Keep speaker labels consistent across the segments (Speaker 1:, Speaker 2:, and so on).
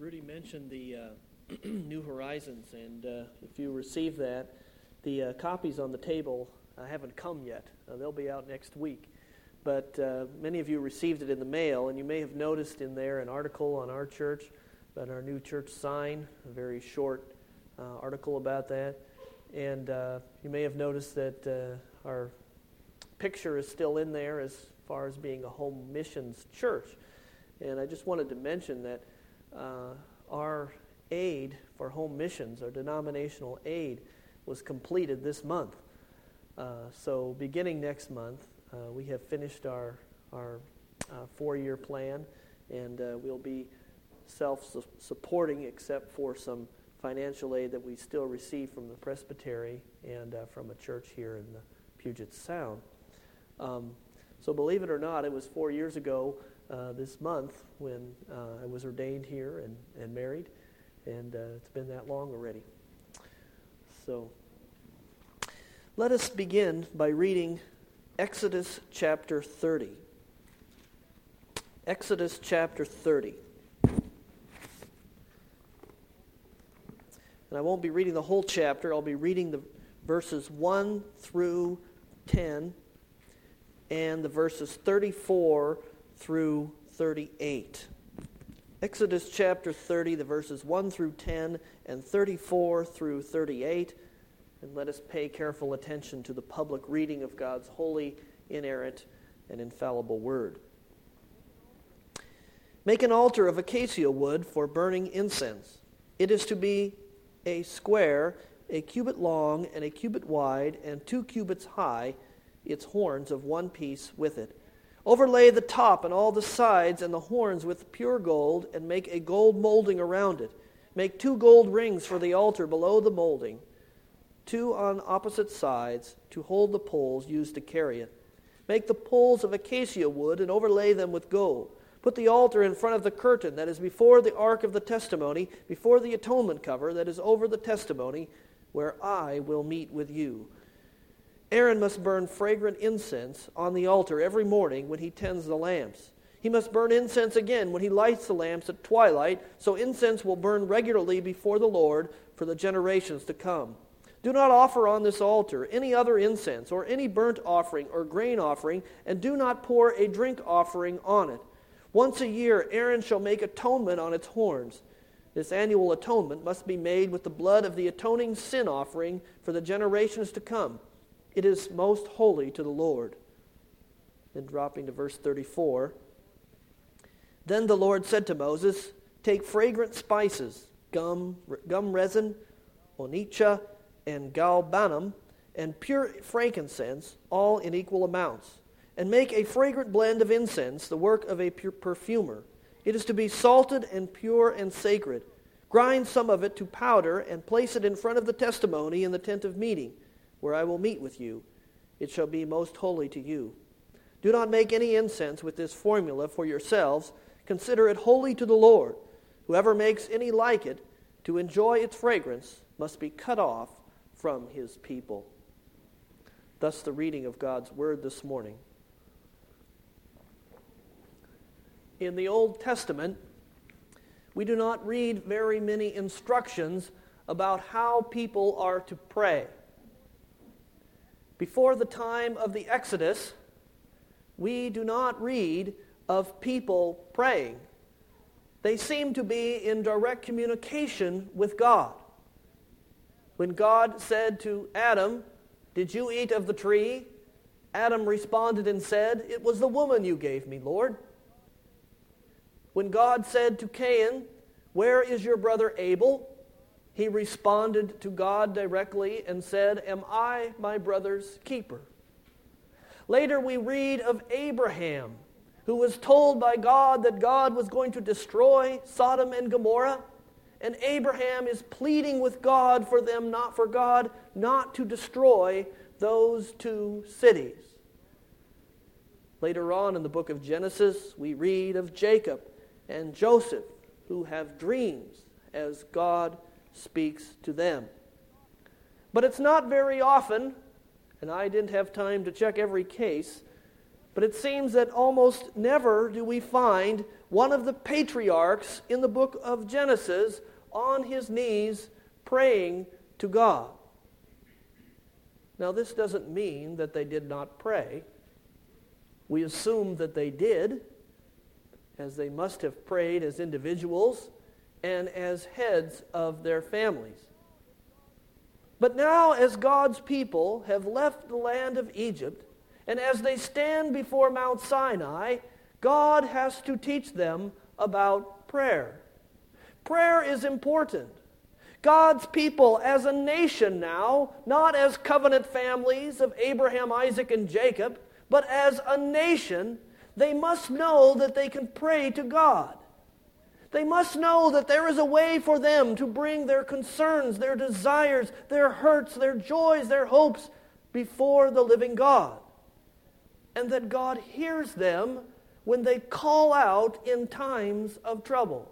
Speaker 1: Rudy mentioned the New Horizons, and if you received that, the copies on the table haven't come yet. They'll be out next week. But many of you received it in the mail, and you may have noticed in there an article on our church, about our new church sign, a very short article about that. And you may have noticed that our picture is still in there as far as being a home missions church. And I just wanted to mention that our aid for home missions, our denominational aid, was completed this month. So beginning next month, we have finished our 4-year plan, and we'll be self-supporting except for some financial aid that we still receive from the presbytery and from a church here in the Puget Sound. So believe it or not, it was 4 years ago this month when I was ordained here and married, and it's been that long already. So let us begin by reading Exodus chapter 30. Exodus chapter 30. And I won't be reading the whole chapter. I'll be reading the verses 1 through 10 and the verses 34 through 38. Exodus chapter 30, the verses 1 through 10 and 34 through 38. And let us pay careful attention to the public reading of God's holy, inerrant, and infallible word. Make an altar of acacia wood for burning incense. It is to be a square, a cubit long and a cubit wide, and 2 cubits high, its horns of one piece with it. Overlay the top and all the sides and the horns with pure gold, and make a gold molding around it. Make 2 gold rings for the altar below the molding, 2 on opposite sides, to hold the poles used to carry it. Make the poles of acacia wood and overlay them with gold. Put the altar in front of the curtain that is before the ark of the testimony, before the atonement cover that is over the testimony, where I will meet with you. Aaron must burn fragrant incense on the altar every morning when he tends the lamps. He must burn incense again when he lights the lamps at twilight, so incense will burn regularly before the Lord for the generations to come. Do not offer on this altar any other incense or any burnt offering or grain offering, and do not pour a drink offering on it. Once a year Aaron shall make atonement on its horns. This annual atonement must be made with the blood of the atoning sin offering for the generations to come. It is most holy to the Lord. Then dropping to verse 34. Then the Lord said to Moses, take fragrant spices, gum resin, onycha, and galbanum, and pure frankincense, all in equal amounts. And make a fragrant blend of incense, the work of a perfumer. It is to be salted and pure and sacred. Grind some of it to powder and place it in front of the testimony in the tent of meeting, where I will meet with you. It shall be most holy to you. Do not make any incense with this formula for yourselves. Consider it holy to the Lord. Whoever makes any like it to enjoy its fragrance must be cut off from his people. Thus the reading of God's word this morning. In the Old Testament, we do not read very many instructions about how people are to pray. Before the time of the Exodus, we do not read of people praying. They seem to be in direct communication with God. When God said to Adam, "Did you eat of the tree?" Adam responded and said, "It was the woman you gave me, Lord." When God said to Cain, "Where is your brother Abel?" he responded to God directly and said, "Am I my brother's keeper?" Later we read of Abraham, who was told by God that God was going to destroy Sodom and Gomorrah, and Abraham is pleading with God for God not to destroy those 2 cities. Later on in the book of Genesis, we read of Jacob and Joseph, who have dreams as God speaks to them. But it's not very often, and I didn't have time to check every case, But it seems that almost never do we find one of the patriarchs in the book of Genesis on his knees praying to God. Now, this doesn't mean that they did not pray. We assume that they did, as they must have prayed as individuals and as heads of their families. But now, as God's people have left the land of Egypt, and as they stand before Mount Sinai, God has to teach them about prayer. Prayer is important. God's people as a nation now, not as covenant families of Abraham, Isaac, and Jacob, but as a nation, they must know that they can pray to God. They must know that there is a way for them to bring their concerns, their desires, their hurts, their joys, their hopes before the living God. And that God hears them when they call out in times of trouble.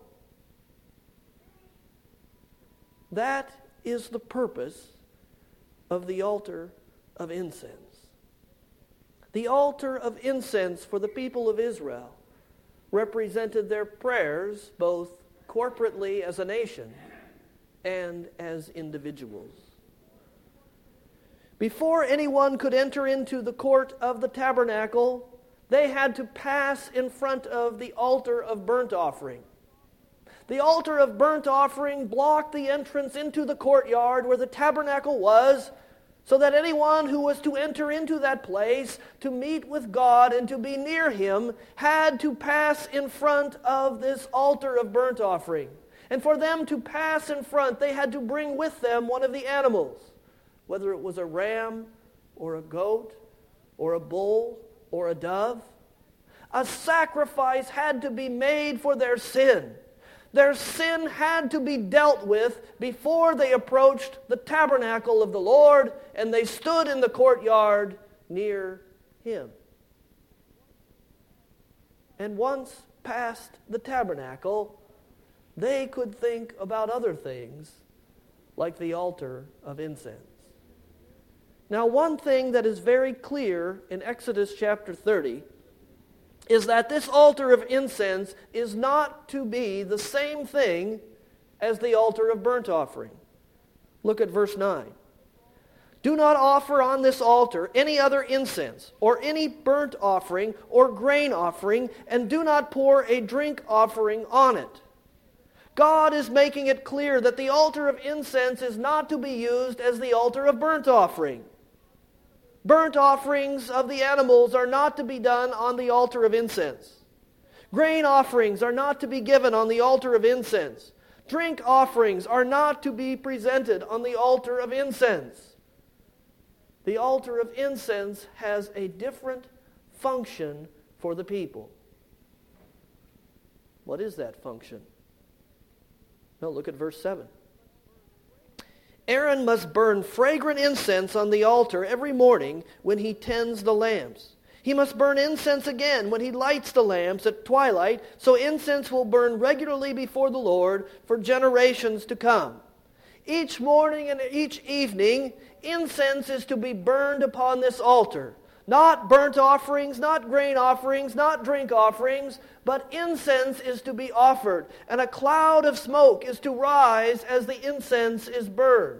Speaker 1: That is the purpose of the altar of incense. The altar of incense for the people of Israel represented their prayers both corporately as a nation and as individuals. Before anyone could enter into the court of the tabernacle, they had to pass in front of the altar of burnt offering. The altar of burnt offering blocked the entrance into the courtyard where the tabernacle was, so that anyone who was to enter into that place to meet with God and to be near Him had to pass in front of this altar of burnt offering. And for them to pass in front, they had to bring with them one of the animals, whether it was a ram or a goat or a bull or a dove. A sacrifice had to be made for their sin. Their sin had to be dealt with before they approached the tabernacle of the Lord and they stood in the courtyard near Him. And once past the tabernacle, they could think about other things like the altar of incense. Now, one thing that is very clear in Exodus chapter 30 is that this altar of incense is not to be the same thing as the altar of burnt offering. Look at verse 9. Do not offer on this altar any other incense, or any burnt offering, or grain offering, and do not pour a drink offering on it. God is making it clear that the altar of incense is not to be used as the altar of burnt offering. Burnt offerings of the animals are not to be done on the altar of incense. Grain offerings are not to be given on the altar of incense. Drink offerings are not to be presented on the altar of incense. The altar of incense has a different function for the people. What is that function? Well, look at verse 7. Aaron must burn fragrant incense on the altar every morning when he tends the lamps. He must burn incense again when he lights the lamps at twilight, so incense will burn regularly before the Lord for generations to come. Each morning and each evening, incense is to be burned upon this altar. Not burnt offerings, not grain offerings, not drink offerings, but incense is to be offered, and a cloud of smoke is to rise as the incense is burned.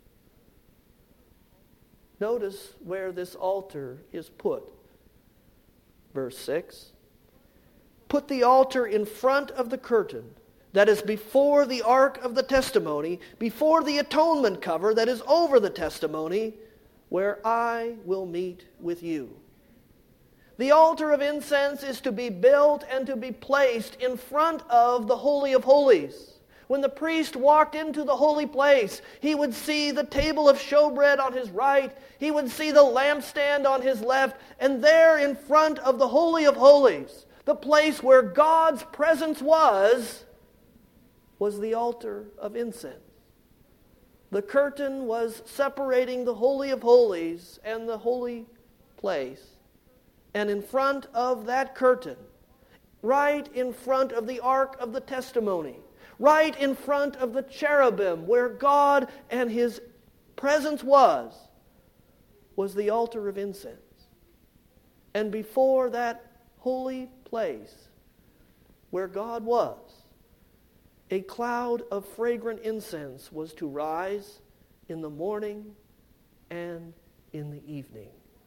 Speaker 1: Notice where this altar is put. Verse 6. Put the altar in front of the curtain that is before the ark of the testimony, before the atonement cover that is over the testimony, where I will meet with you. The altar of incense is to be built and to be placed in front of the Holy of Holies. When the priest walked into the holy place, he would see the table of showbread on his right, he would see the lampstand on his left, and there in front of the Holy of Holies, the place where God's presence was the altar of incense. The curtain was separating the Holy of Holies and the holy place. And in front of that curtain, right in front of the ark of the testimony, right in front of the cherubim where God and His presence was the altar of incense. And before that holy place where God was, a cloud of fragrant incense was to rise in the morning and in the evening.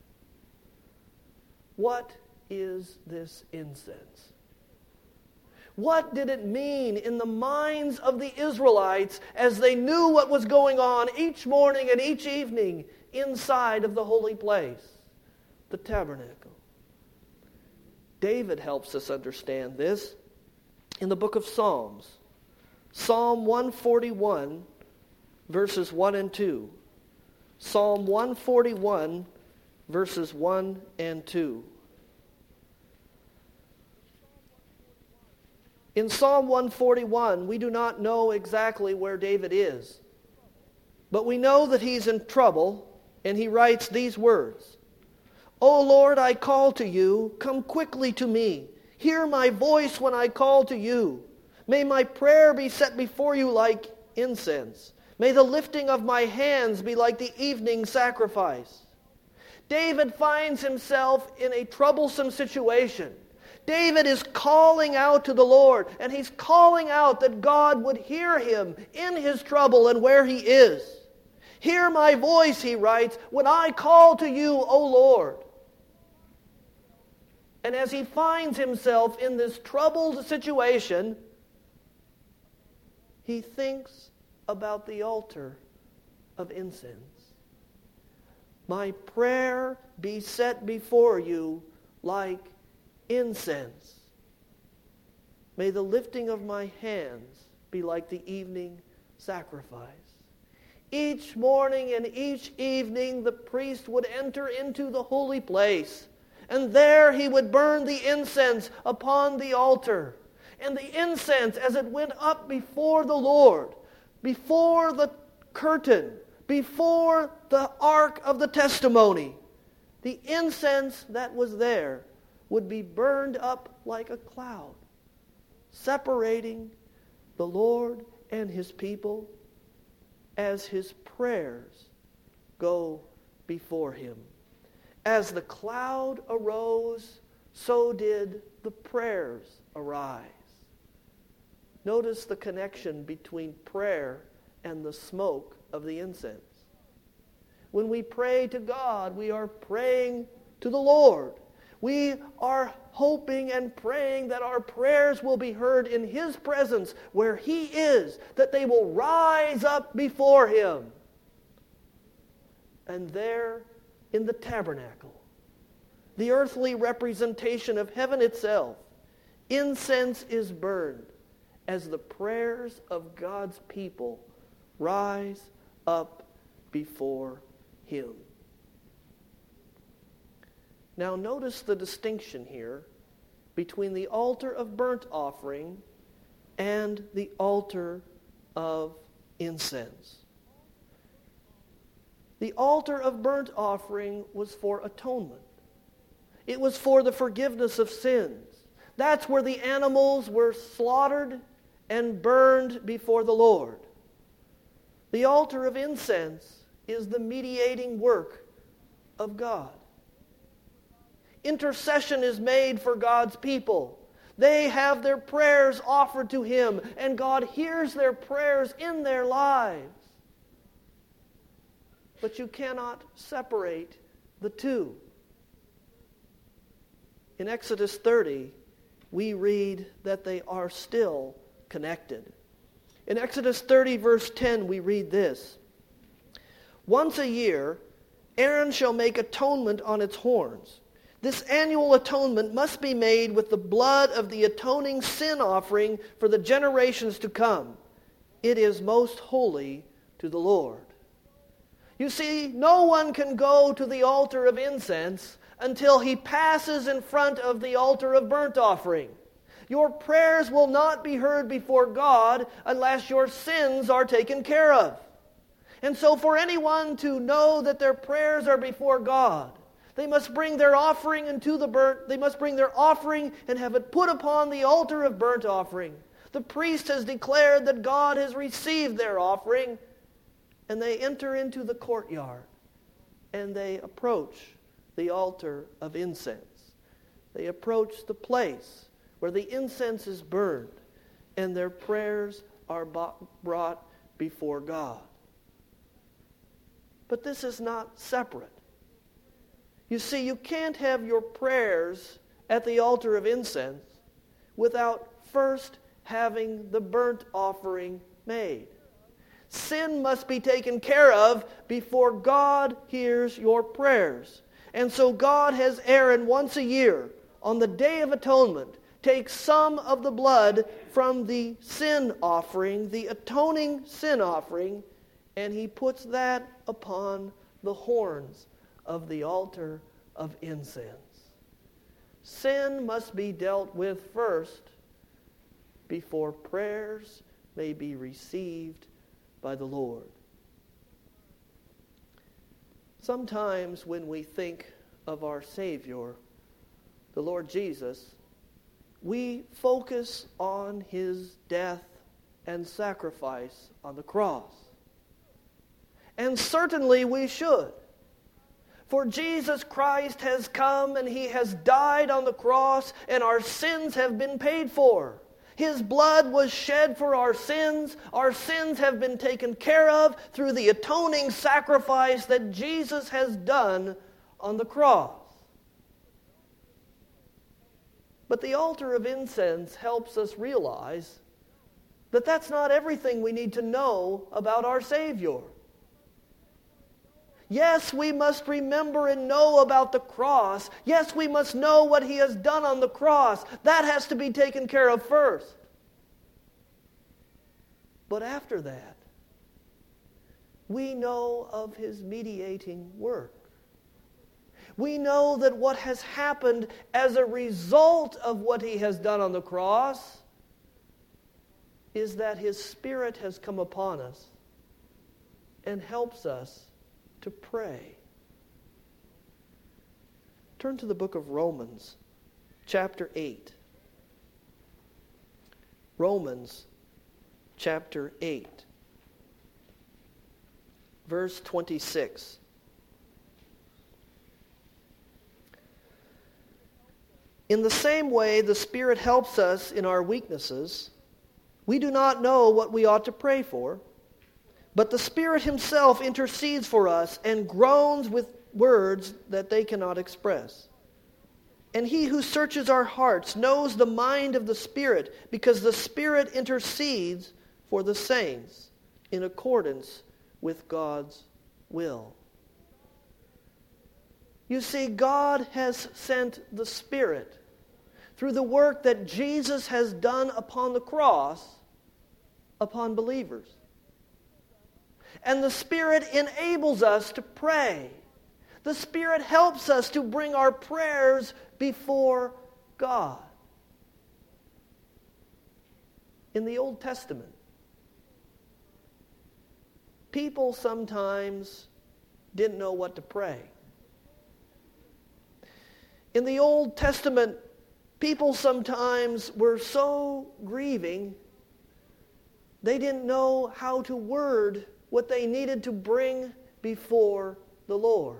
Speaker 1: What is this incense? What did it mean in the minds of the Israelites as they knew what was going on each morning and each evening inside of the holy place, the tabernacle? David helps us understand this in the book of Psalms. Psalm 141, verses 1 and 2. Psalm 141, verses 1 and 2. In Psalm 141, we do not know exactly where David is, but we know that he's in trouble, and he writes these words: "O Lord, I call to you, come quickly to me. Hear my voice when I call to you. May my prayer be set before you like incense. May the lifting of my hands be like the evening sacrifice." David finds himself in a troublesome situation. David is calling out to the Lord, and he's calling out that God would hear him in his trouble and where he is. "Hear my voice," he writes, "when I call to you, O Lord." And as he finds himself in this troubled situation, he thinks about the altar of incense. "My prayer be set before you like incense. May the lifting of my hands be like the evening sacrifice." Each morning and each evening the priest would enter into the holy place, and there he would burn the incense upon the altar. And the incense, as it went up before the Lord, before the curtain, before the ark of the testimony, the incense that was there would be burned up like a cloud, separating the Lord and his people as his prayers go before him. As the cloud arose, so did the prayers arise. Notice the connection between prayer and the smoke of the incense. When we pray to God, we are praying to the Lord. We are hoping and praying that our prayers will be heard in his presence where he is, that they will rise up before him. And there in the tabernacle, the earthly representation of heaven itself, incense is burned as the prayers of God's people rise up before him. Now notice the distinction here between the altar of burnt offering and the altar of incense. The altar of burnt offering was for atonement. It was for the forgiveness of sins. That's where the animals were slaughtered and burned before the Lord. The altar of incense is the mediating work of God. Intercession is made for God's people. They have their prayers offered to him, and God hears their prayers in their lives. But you cannot separate the two. In Exodus 30, we read that they are still connected. In Exodus 30, verse 10, we read this: "Once a year, Aaron shall make atonement on its horns. This annual atonement must be made with the blood of the atoning sin offering for the generations to come. It is most holy to the Lord." You see, no one can go to the altar of incense until he passes in front of the altar of burnt offering. Your prayers will not be heard before God unless your sins are taken care of. And so for anyone to know that their prayers are before God, they must bring their offering they must bring their offering and have it put upon the altar of burnt offering. The priest has declared that God has received their offering, and they enter into the courtyard and they approach the altar of incense. They approach the place where the incense is burned, and their prayers are brought before God. But this is not separate. You see, you can't have your prayers at the altar of incense without first having the burnt offering made. Sin must be taken care of before God hears your prayers. And so God has Aaron once a year, on the Day of Atonement, take some of the blood from the sin offering, the atoning sin offering, and he puts that upon the horns of the altar of incense. Sin must be dealt with first before prayers may be received by the Lord. Sometimes when we think of our Savior, the Lord Jesus, we focus on his death and sacrifice on the cross. And certainly we should. For Jesus Christ has come and he has died on the cross, and our sins have been paid for. His blood was shed for our sins. Our sins have been taken care of through the atoning sacrifice that Jesus has done on the cross. But the altar of incense helps us realize that that's not everything we need to know about our Savior. Yes, we must remember and know about the cross. Yes, we must know what he has done on the cross. That has to be taken care of first. But after that, we know of his mediating work. We know that what has happened as a result of what he has done on the cross is that his Spirit has come upon us and helps us to pray. Turn to the book of Romans, chapter 8. Romans, chapter 8, verse 26. In the same way, the Spirit helps us in our weaknesses. We do not know what we ought to pray for, but the Spirit himself intercedes for us and groans with words that they cannot express. And he who searches our hearts knows the mind of the Spirit, because the Spirit intercedes for the saints in accordance with God's will. You see, God has sent the Spirit through the work that Jesus has done upon the cross upon believers. And the Spirit enables us to pray. The Spirit helps us to bring our prayers before God. In the Old Testament, people sometimes didn't know what to pray. In the Old Testament, people sometimes were so grieving, they didn't know how to word what they needed to bring before the Lord.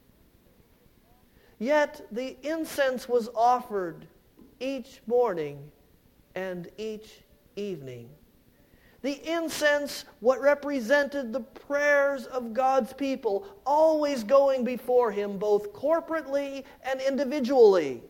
Speaker 1: Yet the incense was offered each morning and each evening. The incense, what represented the prayers of God's people, always going before him, both corporately and individually.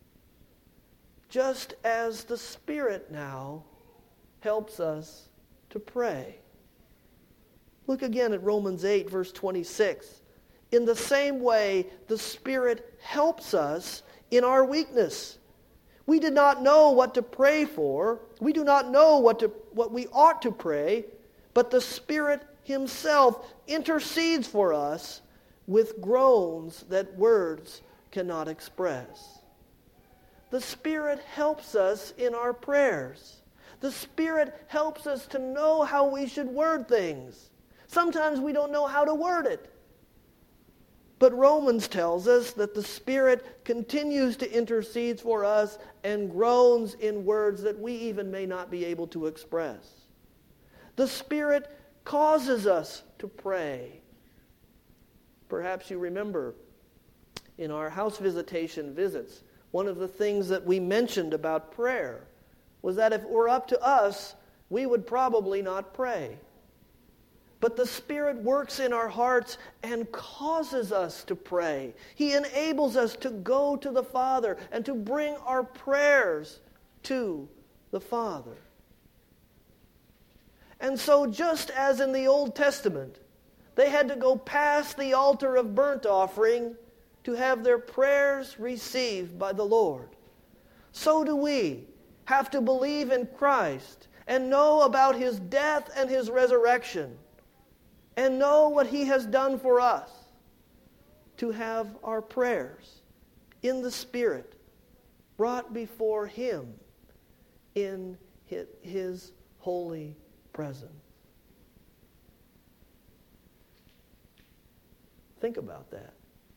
Speaker 1: Just as the Spirit now helps us to pray. Look again at Romans 8, verse 26. In the same way, the Spirit helps us in our weakness. We did not know what to pray for. We do not know what we ought to pray, but the Spirit himself intercedes for us with groans that words cannot express. The Spirit helps us in our prayers. The Spirit helps us to know how we should word things. Sometimes we don't know how to word it. But Romans tells us that the Spirit continues to intercede for us and groans in words that we even may not be able to express. The Spirit causes us to pray. Perhaps you remember in our house visitation visits, One of the things that we mentioned about prayer was that if it were up to us, we would probably not pray. But the Spirit works in our hearts and causes us to pray. He enables us to go to the Father and to bring our prayers to the Father. And so just as in the Old Testament, they had to go past the altar of burnt offering to have their prayers received by the Lord, so do we have to believe in Christ and know about His death and His resurrection and know what He has done for us to have our prayers in the Spirit brought before Him in His holy presence. Think about that.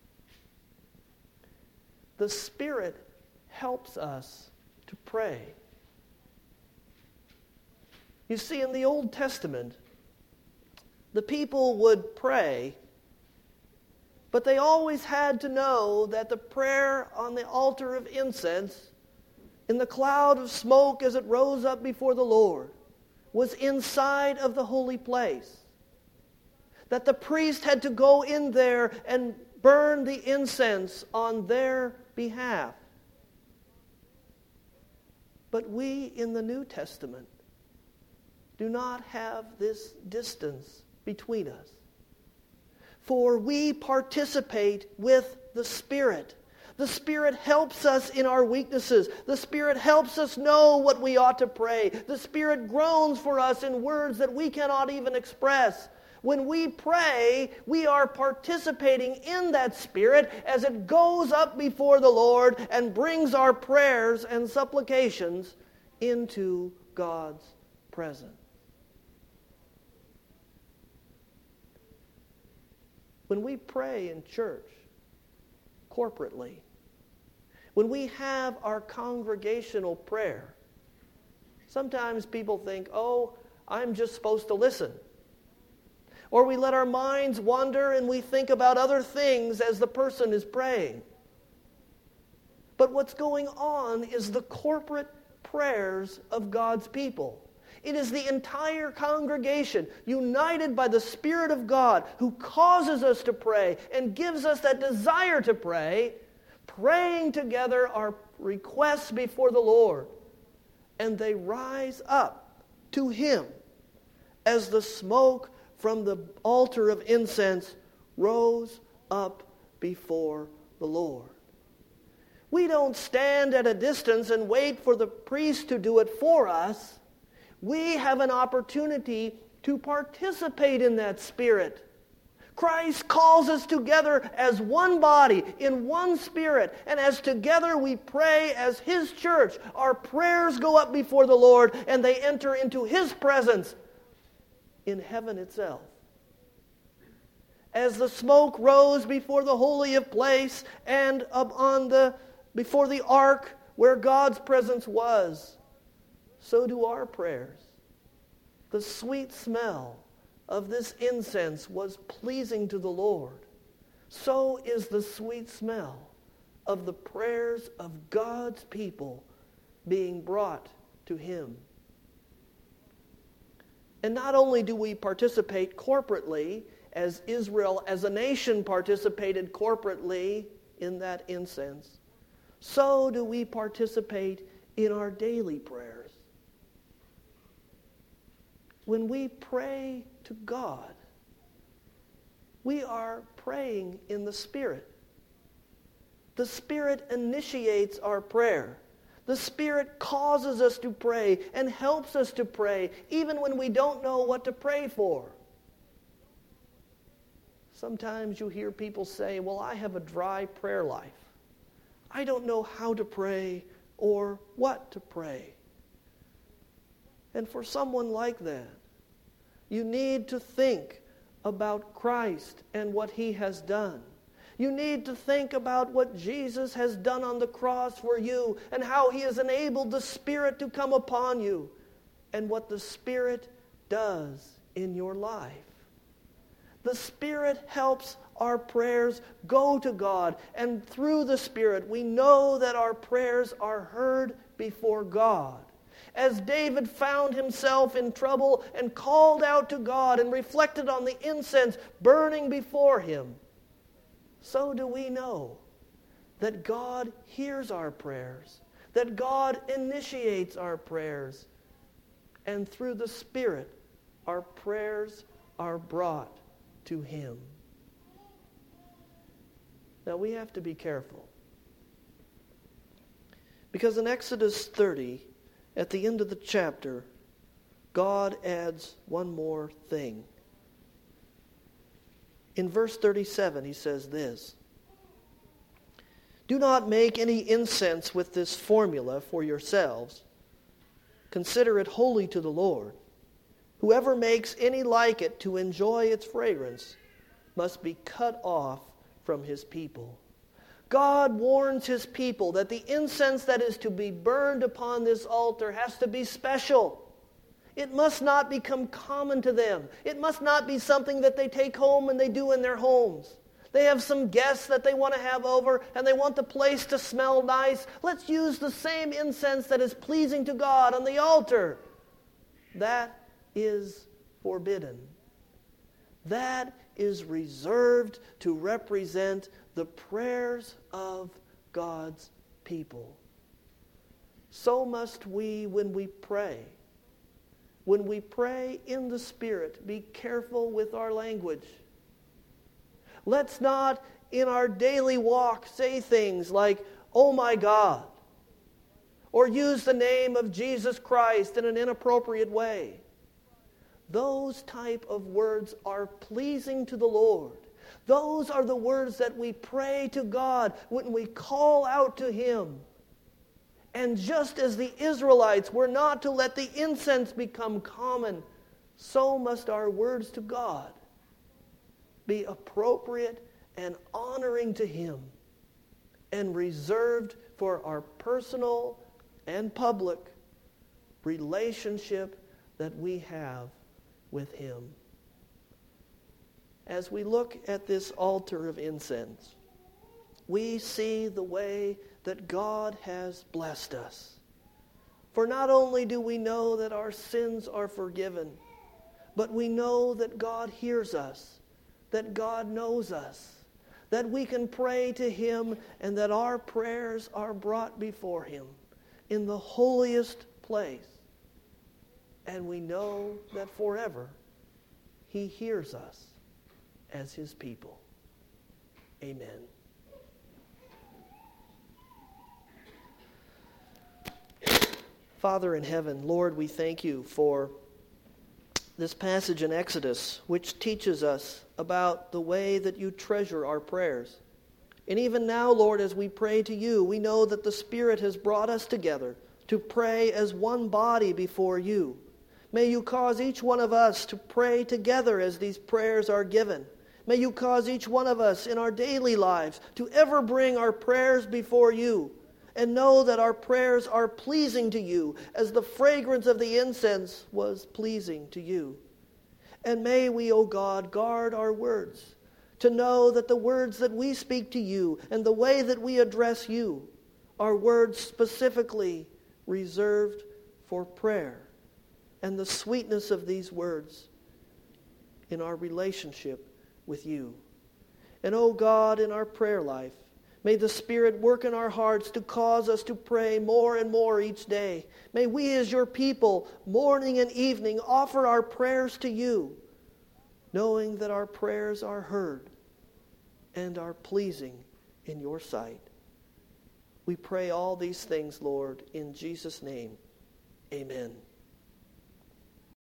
Speaker 1: The Spirit helps us to pray. You see, in the Old Testament, the people would pray, but they always had to know that the prayer on the altar of incense, in the cloud of smoke as it rose up before the Lord, was inside of the holy place. That the priest had to go in there and burn the incense on their behalf. But we in the New Testament do not have this distance between us. For we participate with the Spirit. The Spirit helps us in our weaknesses. The Spirit helps us know what we ought to pray. The Spirit groans for us in words that we cannot even express. When we pray, we are participating in that Spirit as it goes up before the Lord and brings our prayers and supplications into God's presence. When we pray in church, corporately, when we have our congregational prayer, sometimes people think, oh, I'm just supposed to listen. Or we let our minds wander and we think about other things as the person is praying. But what's going on is the corporate prayers of God's people. It is the entire congregation united by the Spirit of God who causes us to pray and gives us that desire to pray, praying together our requests before the Lord. And they rise up to Him as the smoke from the altar of incense rose up before the Lord. We don't stand at a distance and wait for the priest to do it for us. We have an opportunity to participate in that Spirit. Christ calls us together as one body, in one Spirit, and as together we pray as His church. Our prayers go up before the Lord, and they enter into His presence in heaven itself. As the smoke rose before the Holy of Place and before the ark where God's presence was, so do our prayers. The sweet smell of this incense was pleasing to the Lord. So is the sweet smell of the prayers of God's people being brought to Him. And not only do we participate corporately, as Israel as a nation participated corporately in that incense, so do we participate in our daily prayers. When we pray to God, we are praying in the Spirit. The Spirit initiates our prayer. The Spirit causes us to pray and helps us to pray, even when we don't know what to pray for. Sometimes you hear people say, well, I have a dry prayer life. I don't know how to pray or what to pray. And for someone like that, you need to think about Christ and what He has done. You need to think about what Jesus has done on the cross for you and how He has enabled the Spirit to come upon you and what the Spirit does in your life. The Spirit helps our prayers go to God. And through the Spirit, we know that our prayers are heard before God. As David found himself in trouble and called out to God and reflected on the incense burning before him, so do we know that God hears our prayers, that God initiates our prayers, and through the Spirit, our prayers are brought to Him. Now we have to be careful, because in Exodus 30, at the end of the chapter, God adds one more thing. In verse 37, He says this, "Do not make any incense with this formula for yourselves. Consider it holy to the Lord. Whoever makes any like it to enjoy its fragrance must be cut off from his people." God warns His people that the incense that is to be burned upon this altar has to be special. It must not become common to them. It must not be something that they take home and they do in their homes. They have some guests that they want to have over and they want the place to smell nice. Let's use the same incense that is pleasing to God on the altar. That is forbidden. That is reserved to represent the prayers of God's people. So must we when we pray. When we pray in the Spirit, be careful with our language. Let's not, in our daily walk, say things like, "Oh my God," or use the name of Jesus Christ in an inappropriate way. Those type of words are pleasing to the Lord. Those are the words that we pray to God when we call out to Him. And just as the Israelites were not to let the incense become common, so must our words to God be appropriate and honoring to Him and reserved for our personal and public relationship that we have with Him. As we look at this altar of incense, we see the way that God has blessed us. For not only do we know that our sins are forgiven, but we know that God hears us, that God knows us, that we can pray to Him, and that our prayers are brought before Him in the holiest place. And we know that forever He hears us as His people. Amen. Father in heaven, Lord, we thank You for this passage in Exodus, which teaches us about the way that You treasure our prayers. And even now, Lord, as we pray to You, we know that the Spirit has brought us together to pray as one body before You. May You cause each one of us to pray together as these prayers are given. May You cause each one of us in our daily lives to ever bring our prayers before You and know that our prayers are pleasing to You as the fragrance of the incense was pleasing to You. And may we, O God, guard our words to know that the words that we speak to You and the way that we address You are words specifically reserved for prayer, and the sweetness of these words in our relationship with You. And, O God, in our prayer life, may the Spirit work in our hearts to cause us to pray more and more each day. May we as Your people, morning and evening, offer our prayers to You, knowing that our prayers are heard and are pleasing in Your sight. We pray all these things, Lord, in Jesus' name. Amen.